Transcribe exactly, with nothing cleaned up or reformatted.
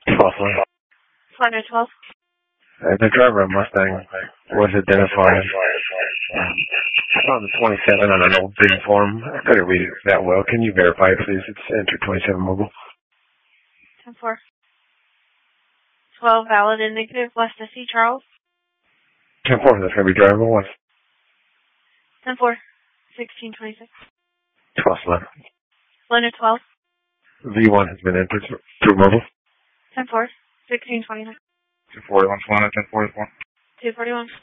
twelfth line. Slender twelve. Uh, the driver of Mustang was identified um, on the twenty-seven on an old big form. I couldn't read it that well. Can you verify, please? It's enter twenty-seven mobile. ten four. twelve valid and negative, west to C, Charles. ten four, that's going to be driver one. ten four. sixteen twenty-six. twelfth line. Slender twelve. V one has been entered through mobile. ten four. sixteen twenty-nine. two forty-one, Slender, ten forty-four. two forty-one.